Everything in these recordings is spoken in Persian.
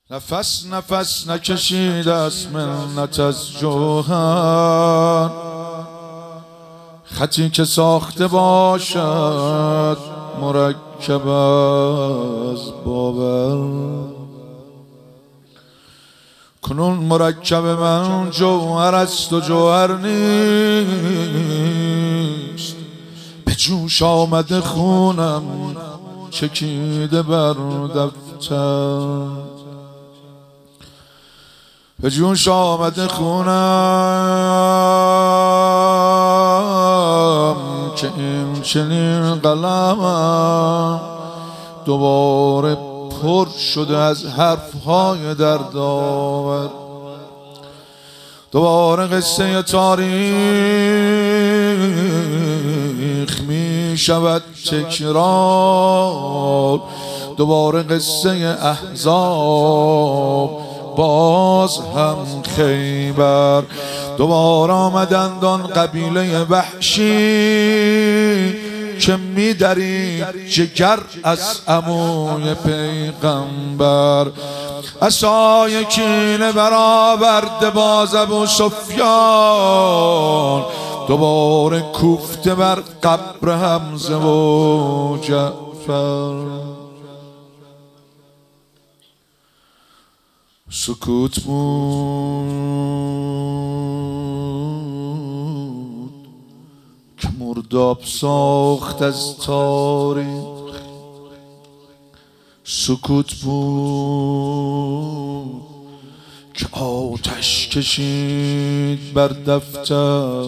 نفس نفس نکشید از منت از جوهر، خطی که ساخته باشد مرکب از باور. کنون مرکب من جوهر است و جوهر نیست، به جوش آمده خونم چکیده بر دفتر. به جوش آمده خونم که این چنین قلمم دوباره پر شده از حرفهای دردآور. دوباره قصه تاریخ می شود تکرار، دوباره قصه احزاب باز هم خیبر. دوباره آمدند آن قبیله وحشی که می‌درید جگر از عموی پیغمبر. عصای کینه برآورده باز ابو سفیان، دوباره کوفته بر قبر حمزه و جعفر. سکوت بود که مرداب ساخت از تاریخ. سکوت بود که آتش کشید بر دفتر.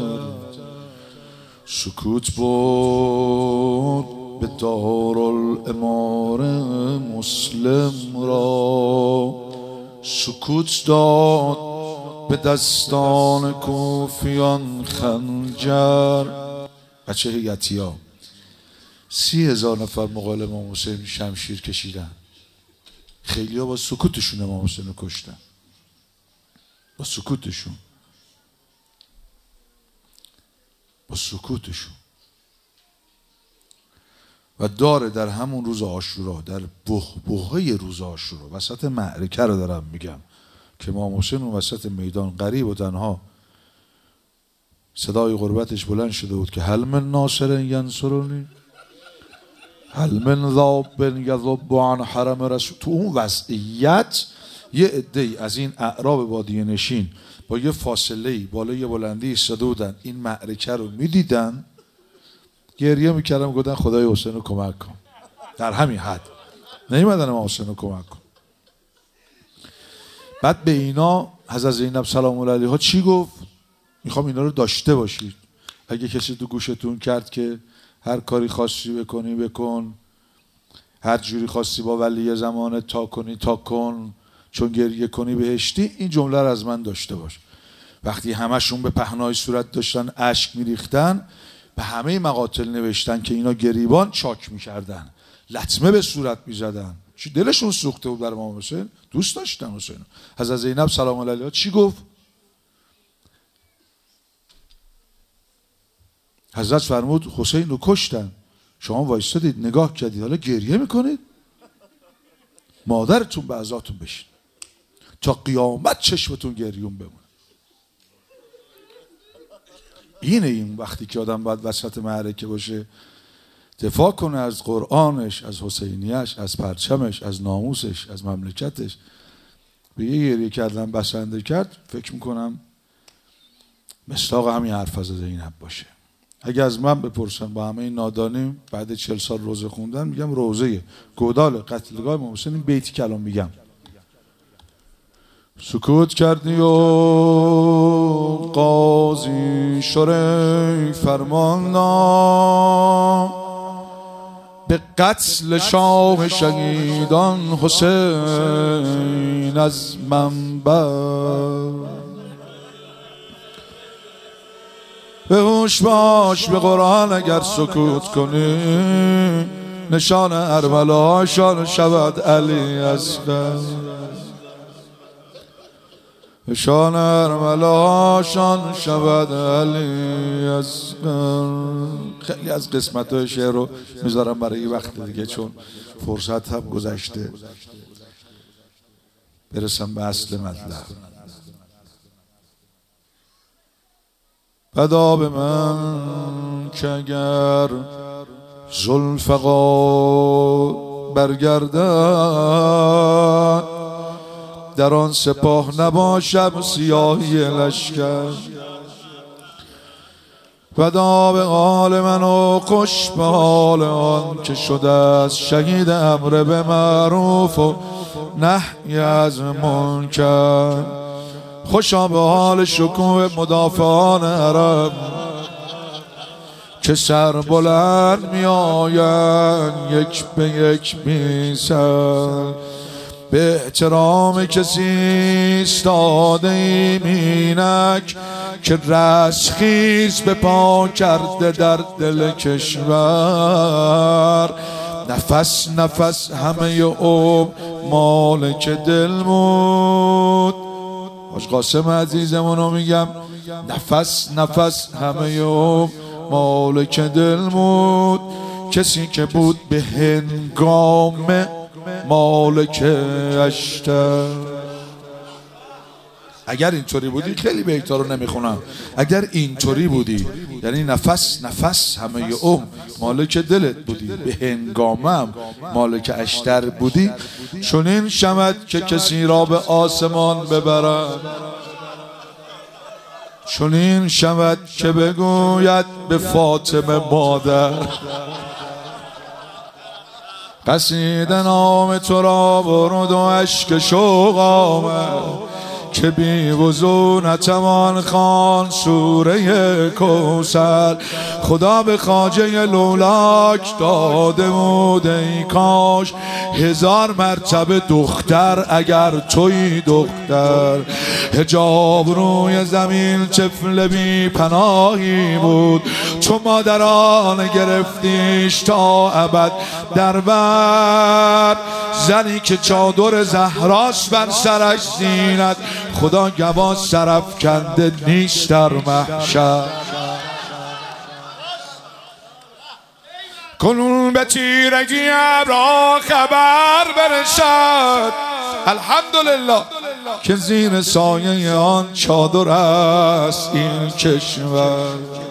سکوت بود به دارالاماره مسلم را، سکوت داد به دستان کوفیان خنجر. بچه هیئتیا 30,000 نفر مقابل امام حسین شمشیر کشیدن، خیلی ها با سکوتشون امام حسین رو کشتن، با سکوتشون، با سکوتشون. و داره در همون روز عاشورا، در بحبوحه روز عاشورا، وسط معرکه رو دارم میگم که امام حسین اون وسط میدان غریب و تنها صدای غربتش بلند شده بود که هل من ناصر ینصرنی، هل من ذاب یذب عن حرم رسول. تو اون وضعیت یه عده‌ای از این اعراب بادیه نشین با یه فاصله‌ای بالای یه بلندی ایستاده بودن، این معرکه رو میدیدن، گریه میکردم، گفتن خدای حسین رو کمک کن. در همین حد نیومدن امام حسین رو کمک کن. بعد به اینا حضرت زینب سلام الله علیها چی گفت؟ میخوام اینا رو داشته باشید. اگه کسی تو گوشتون کرد که هر کاری خواستی بکنی بکن، هر جوری خواستی با ولی زمانه تا کنی تا کن، چون گریه کنی بهشتی، این جمله رو از من داشته باش. وقتی همشون به پهنای صورت داشتن اشک میریختن، به همه مقاتل نوشتن که اینا گریبان چاک میکردن، لطمه به صورت میزدن. چی دلشون سوخته بود برای امام حسین، دوست داشتن حسین. حضرت زینب سلام الله علیها چی گفت؟ حضرت فرمود حسین رو کشتن، شما وایستادید نگاه کردید، حالا گریه میکنید؟ مادرتون به عزاتون بشین تا قیامت چشمتون گریون بمونه. اینه این وقتی که آدم باید وسط معرکه باشه، دفاع کنه از قرآنش، از حسینیش، از پرچمش، از ناموسش، از مملکتش. به یه گریه کردن بسنده کرد، فکر میکنم مصداق همین حرف از زینب باشه. اگه از من بپرسن با همه این نادانیم بعد 40 سال روزه خوندن، میگم روزه گودال قتلگاه امام حسین. این بیتی که الان میگم. سکوت کردی و قاضی شرح فرمان داد، به قتل شاه شهیدان حسین از منبر. به هوش باش به قرآن اگر سکوت کنی، نشان ارملا شان شود علی اصغر. نشان ارملا شان شود علی اصغر. خیلی از قسمت‌های شعر رو میذارم برای وقت دیگه چون فرصت هم گذشته. برسم به اصل مطلب. بدا به من که اگر ذوالفقار برگردد در آن سپاه نباشم سیاهی لشکر. بدا به حال من و خوش به حال آن که شده از شهید امر به معروف و نهی از منکر. خوشا به حال شکوه مدافعان حرم که سر بلند می آیند یک به یک بی سر. به احترام کسی ایستاده ایم اینک که رستخیز به پا کرده در دل کشور. نفس نفس همه عمر مالک دل بود. حاج قاسم عزیزمونو میگم، نفس نفس همه عمر مالک دل بود. کسی که بود به هنگام مالک اشتر. اگر اینطوری بودی، خیلی بیتا رو نمیخونم، اگر اینطوری بودی یعنی نفس نفس همه عمر مالک دلت بودی، به هنگامم مالک اشتر بودی، چنین شود که کسی را به آسمان ببرد، چنین شود که بگوید به فاطمه مادر قصیده نام تو را برد و اشک شوق آمد که بی وضو نتوان خوان سوره کوثر. خدا به خواجه لولاک داده بود ای کاش 1000 مرتبه دختر اگر تویی دختر. حجاب روی زمین طفل بی پناهی بود، تو مادران گرفتیش تا ابد در بر. زنی که چادر زهراست بر سرش زینت، خدا گواه سرافکنده نیست در محشر. کنون به تیرگی را خبر برسد الحمدلله که زیر سایه آن چادر است این کشور.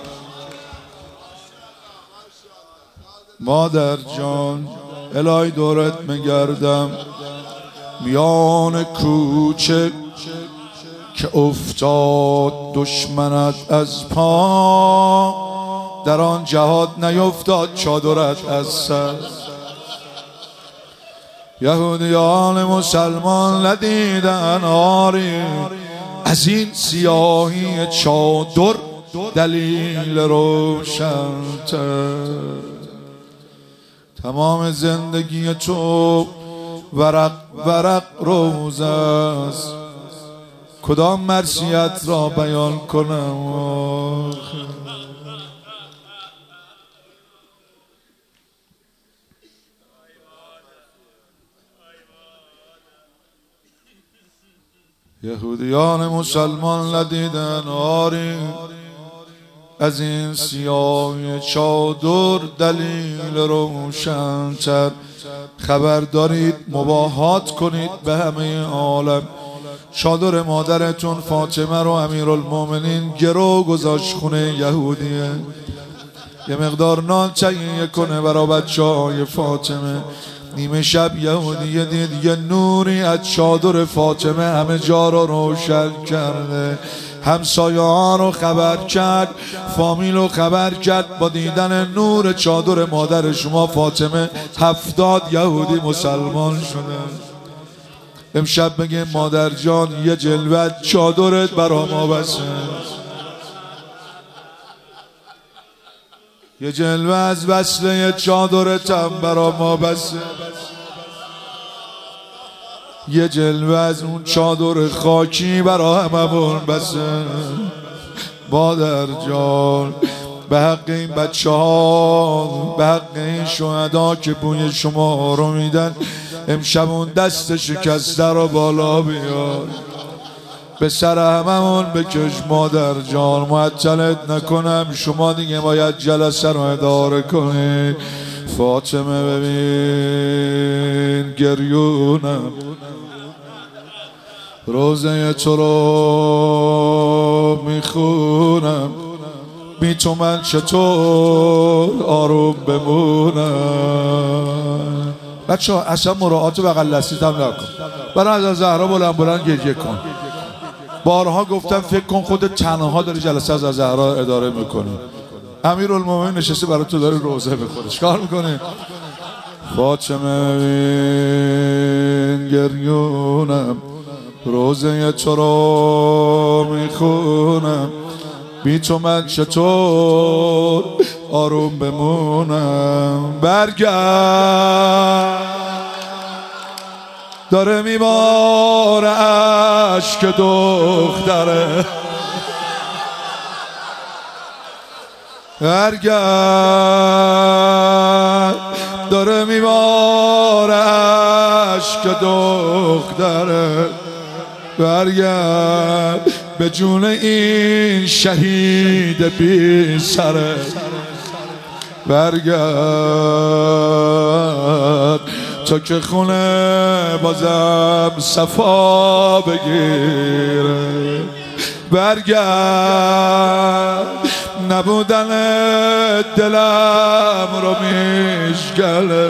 مادر جان الهی دورت میگردم، میان کوچه که افتاد دشمنت از پا، در آن جهاد نیفتاد چادرت از سر. یهودیان مسلمان ندیدن آری از این سیاهی چادر دلیل روشن‌تر. تمام زندگی تو ورق ورق روز است، کدام مرثیت را بیان کنم؟ یهودیان مسلمان ندیدن آری از این سیاهی چادر دلیل روشن‌تر. خبر دارید مباهات کنید به همه عالم. چادر مادرتون فاطمه رو امیرالمومنین گرو گذاشت خونه یهودیه، یه مقدار نان تهیه کنه برای بچه‌های فاطمه. نیمه شب یهودیه دید یه نوری از چادر فاطمه همه جا رو روشن کرده. همسایه ها رو خبر کرد، فامیل رو خبر کرد. با دیدن نور چادر مادر شما فاطمه 70 یهودی مسلمان شدن. امشب بگه مادر جان یه جلوه چادرت برا ما بسه، یه جلوه از وصله چادرت هم برا ما بسه، یه جلوه از اون چادر خاکی برا هممون بسه. مادر جان به حق این بچه ها، به حق این شهدا که بوی شما رو میدن، امشب اون دست شکسته رو بالا بیار، به سر هممون بکش مادر جان. معطلت نکنم، شما دیگه باید جلسه رو اداره کنید. فاطمه ببین گریونم روزه تو رو میخونم، بی تو من چطور آروم بمونم. بچه ها اصلا مراعات بغل دستیت هم نکن، برای از زهرا بلند بلند گریه کن. بارها گفتم فکر کن خودت تنها داری جلسه از زهرا اداره میکنی. امیرالمومنین نشسته برای تو داره روزه میخوره، چیکار میکنی؟ فاطمه این گریونم، روزه تو رو میخونم، بی تو من چطور آروم بمونم. برگرد داره میباره عشق دختره، برگرد داره میباره عشق دختره، برگرد به جون این شهید بی سره، برگرد تا که خونه بازم صفا بگیره، برگرد نبودن دلم رو میشکله،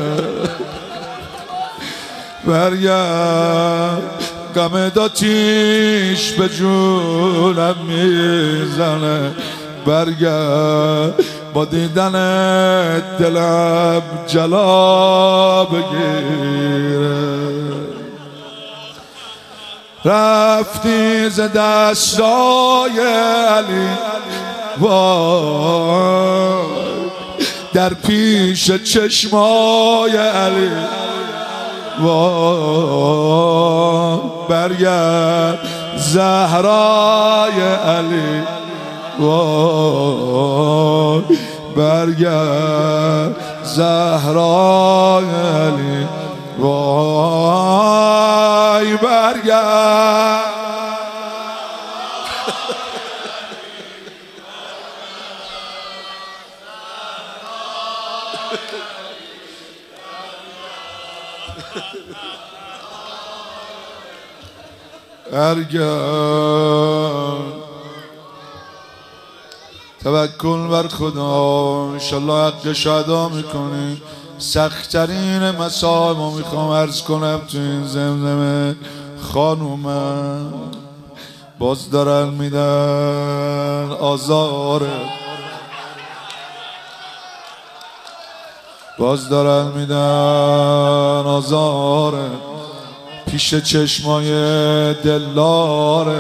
برگرد غم داتیش به جونم میزنه، برگرد با دیدن دلم جلا بگیره. رفتی ز دستای علی وای، در پیش چشمای علی وای، برگرد زهرای علی وای، برگرد زهرای علی وای، برگرد. برگرد توکل بر خدا، انشالله حقش ادا میکنیم. سخت‌ترین مصائب رو میخوام عرض کنم تو این زمزمه. خانومم باز دارن میدن آزاره، باز دارن میدن آزاره، پیش چشمای دلاره.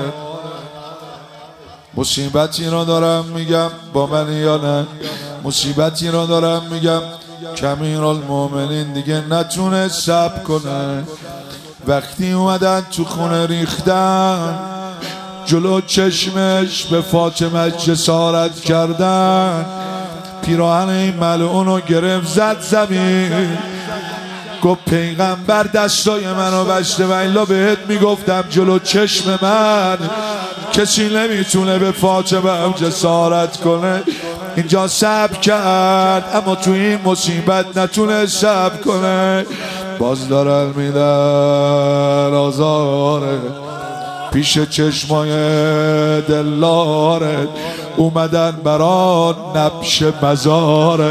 مصیبتی رو دارم میگم با من یا نه، مصیبتی رو دارم میگم که امیرالمومنین دیگه نتونه صبر کنه. وقتی اومدن تو خونه ریختن جلو چشمش، به فاطمه جسارت کردن، پیراهن این ملعون رو گرفت زد زمین، گفت پیغمبر دستای منو بسته و الا بهت میگفتم جلو چشم من کسی نمیتونه به فاطمه هم جسارت کنه. اینجا صبر کرد اما تو این مصیبت نتونه صبر کنه. باز دارن میدن آزاره، پیش چشمای دلاره، اومدن بران نبش مزاره.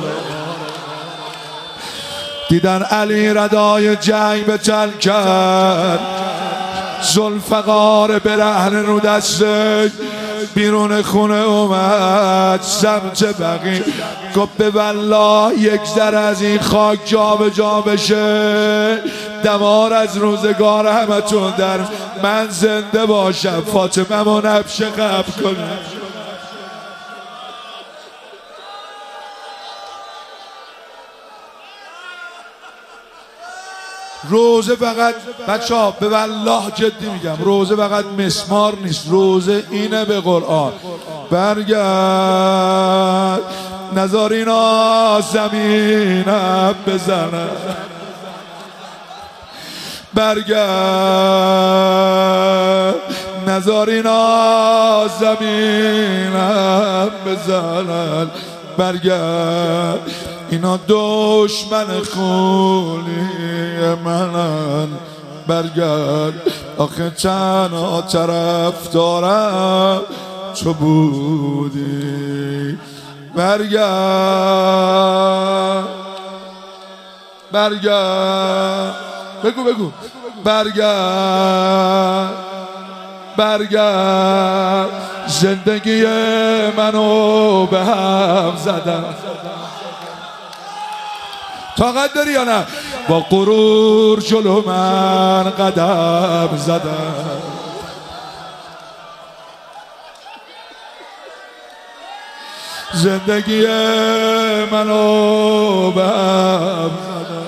دیدن علی ردای جنگ به تن کرد، ذوالفقار برهنه رو دسته بیرون خونه اومد سمت بقیع، گفت به والله یک ذره از این خاک جا به جا بشه دمار از روزگار همتون در من زنده باشم، فاطمه مو نبش قبل کنم. روزه فقط بچه ها به والله جدی میگم، روزه فقط مسمار نیست، روزه اینه به قرآن. برگرد نذارینا زمینم بزنه، برگرد نذارینا زمینم بزنن، برگرد اینا دشمن خونی منن، برگرد آخه تنها طرف دارم چو بودی برگرد برگرد بگو برگرد زندگی منو به هم زدن طاقت داری یا نه با غرور جلو من قدم زدن زندگی منو به هم زدن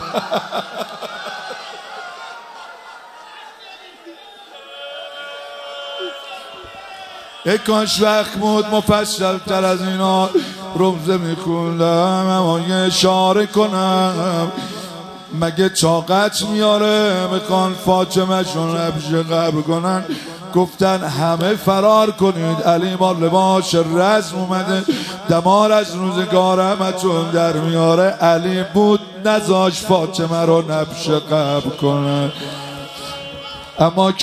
یک کاش وقت بود مفصل تر از اینا روزه میخوندم اما یه اشاره کنم مگه طاقت میاره میخوان فاطمه شون نبشه قبر کنن گفتن همه فرار کنید علی ما لباس رزم اومده دمار از روزگارمتون در میاره علی بود نذاش فاطمه رو نبشه قبر کنن اما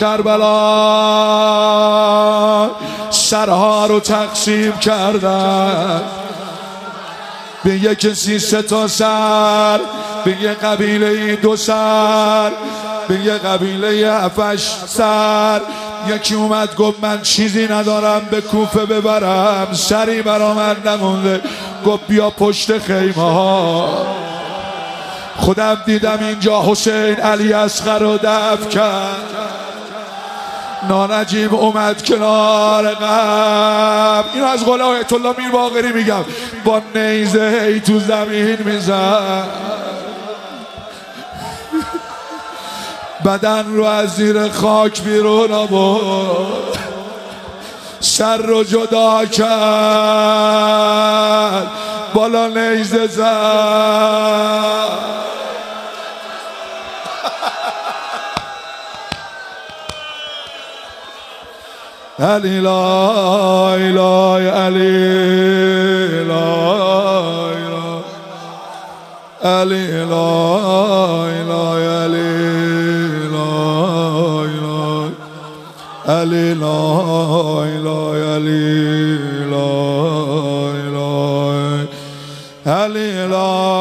کربلا سرها رو تقسیم کردن به یک کسی 3 تا سر به یه قبیله 2 سر به یه قبیله 7 سر یکی اومد گفت من چیزی ندارم به کوفه ببرم سری برا من نمونده گفت بیا پشت خیمه ها خودم دیدم اینجا حسین علی اصغر رو دفن کرد نانجیب اومد کنار قبر اینو از قول آیت الله میر باقری میگم با نیزه ای تو زمین میزد بدن رو از زیر خاک بیرون آورد سر رو جدا کرد بالا نیزه زد علی لا اله علی لا اله علی لا اله علی لا اله علی لا اله علی لا